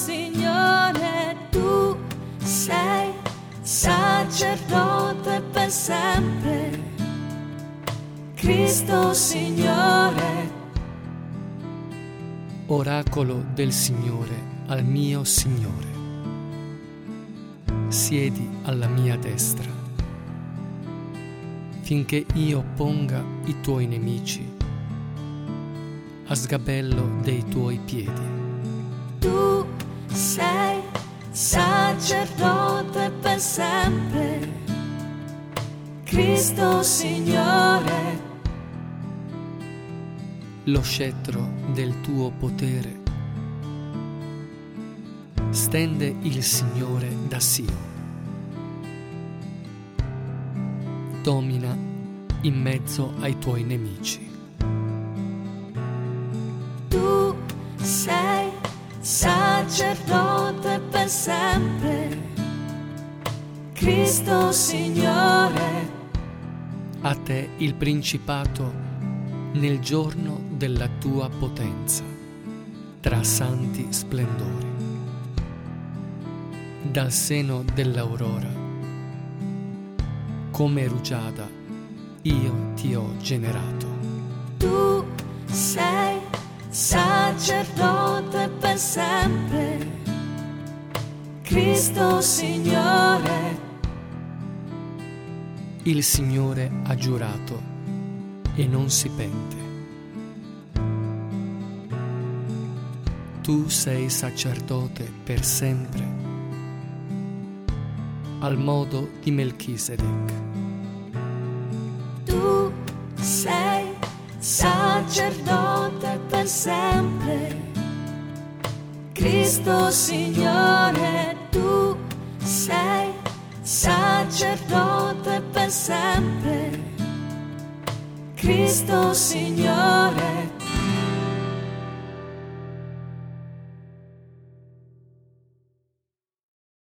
Signore, tu sei sacerdote per sempre. Cristo Signore. Oracolo del Signore al mio Signore. Siedi alla mia destra, finché io ponga i tuoi nemici a sgabello dei tuoi piedi. Tu sei sacerdote per sempre. Cristo Signore. Lo scettro del tuo potere stende il Signore da Sion. Domina in mezzo ai tuoi nemici. Tu sei sacerdote per sempre. Cristo Signore. A te il principato nel giorno della tua potenza, tra santi splendori. Dal seno dell'aurora, come rugiada, io ti ho generato. Tu sei sacerdote per sempre. Cristo Signore. Il Signore ha giurato e non si pente. Tu sei sacerdote per sempre, al modo di Melchisedec. Tu sei sacerdote per sempre. Cristo Signore, tu sei sacerdote per sempre. Cristo Signore.